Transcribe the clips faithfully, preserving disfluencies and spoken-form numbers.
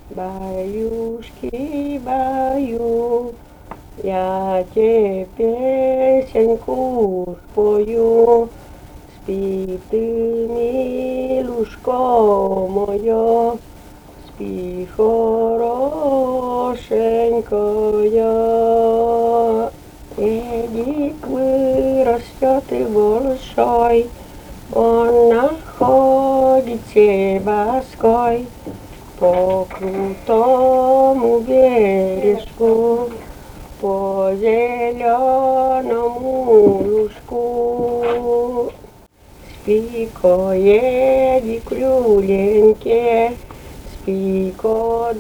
Баюшки, баю, я тебе песенку спою. Спи ты, милушко моё, спи хорошенькая. Эдик вырастет и большой, он находится боской по крутому бережку, по зеленому лужку. Спи-ка, Эдик, люленьке, спи-ка,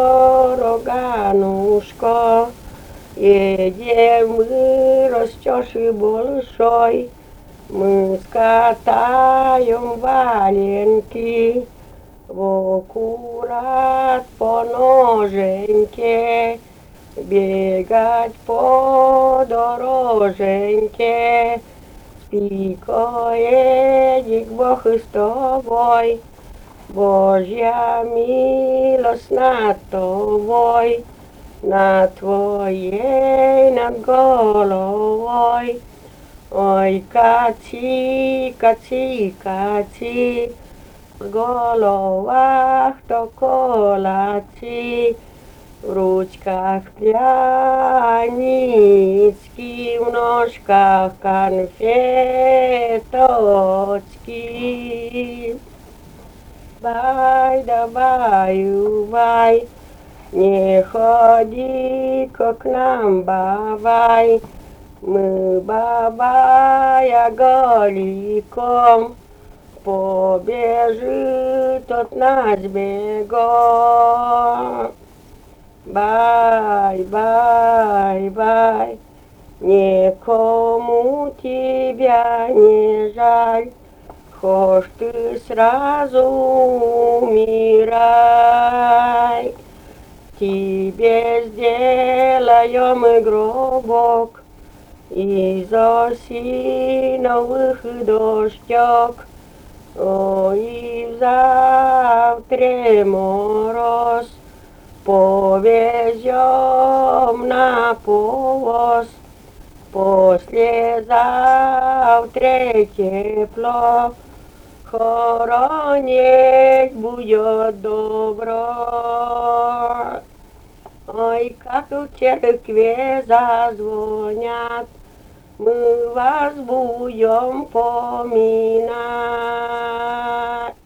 дороганушка, едем, вырастешь и большой, мы скатаем валенки в аккурат по ноженьке, бегать по дороженьке. Спи-ка, Эдик, Бог и с тобой, Божья милость над тобой, над твоей над головой. Ой, кати, кати, кати, в головах то колоти, в ручках прянички, в ножках конфеточки. Бай да баю, бай, не ходи-ка к нам, бабай, мы, бабая, голиком побежит от нас бегом. Бай, бай, бай, никому тебя не жаль, хошь ты сразу умирай. Тебе сделаем мы гробок из осиновых дощек. Ой, завтра мороз, повезем на повоз. Послезавтра тепло, хоронить будет добро. Ой, как в церкви зазвонят, мы вас будем поминать.